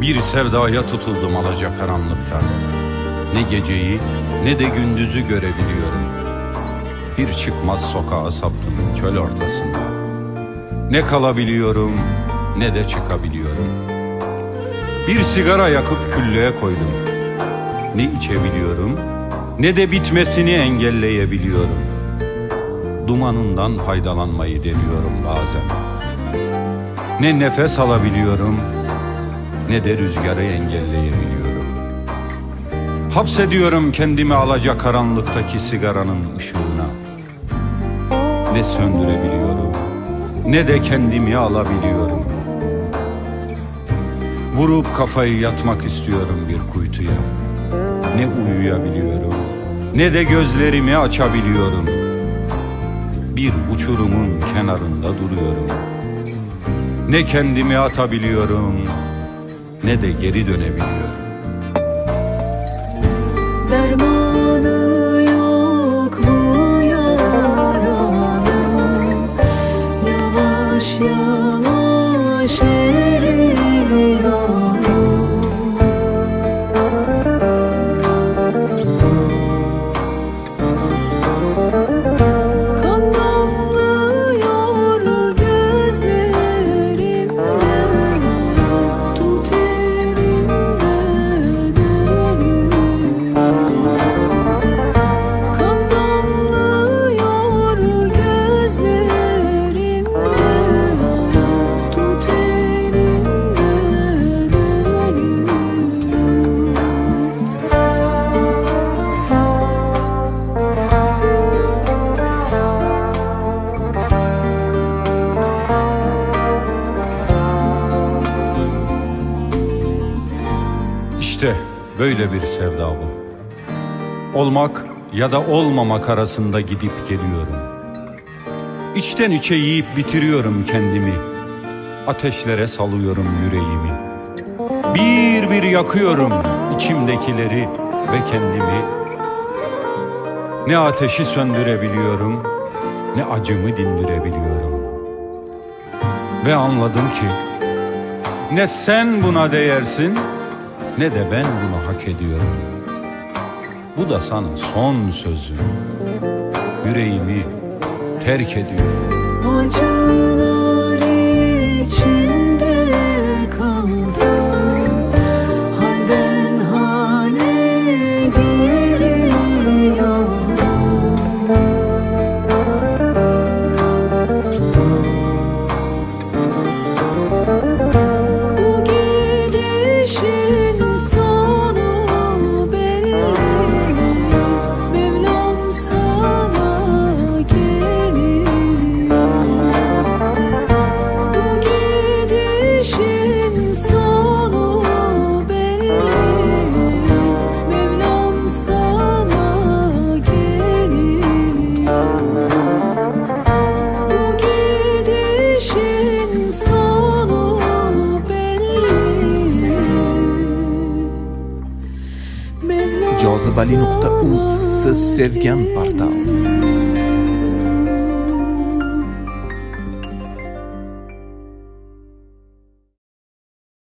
Bir sevdaya tutuldum alacakaranlıkta. Ne geceyi ne de gündüzü görebiliyorum. Bir çıkmaz sokağa saptım çöl ortasında. Ne kalabiliyorum ne de çıkabiliyorum. Bir sigara yakıp küllüğe koydum. Ne içebiliyorum ne de bitmesini engelleyebiliyorum. Dumanından faydalanmayı deniyorum bazen. Ne nefes alabiliyorum ne de rüzgarı engelleyebiliyorum. Hapsediyorum kendimi alacakaranlıktaki sigaranın ışığına. Ne söndürebiliyorum ne de kendimi alabiliyorum. Vurup kafayı yatmak istiyorum bir kuytuya. Ne uyuyabiliyorum ne de gözlerimi açabiliyorum. Bir uçurumun kenarında duruyorum. Ne kendimi atabiliyorum ne de geri dönebiliyorum. Dermanı yok bu yaranın, yavaş yavaş eriyor. Kan damlıyor gözlerimden, tut elimden eriyor. Kan damlıyor gözlerimden, tut elimden eriyor. İşte böyle bir sevda bu. Olmak ya da olmamak arasında gidip geliyorum. İçten içe yiyip bitiriyorum kendimi. Ateşlere salıyorum yüreğimi. Bir bir yakıyorum içimdekileri ve kendimi. Ne ateşi söndürebiliyorum ne acımı dindirebiliyorum. Ve anladım ki ne sen buna değersin ne de ben bunu hak ediyorum. Bu da sana son sözüm. Yüreğimi terk ediyorum. Acılar içinde kaldım, halden hale giriyorum. Bu gidişin sonu belli, Mevlam sana geliyor. Bu gidişin sonu belli, Mevlam sana geliyor. Bu gidişin sonu belli, Mevlam Jozibali.uz siz sevgan portal.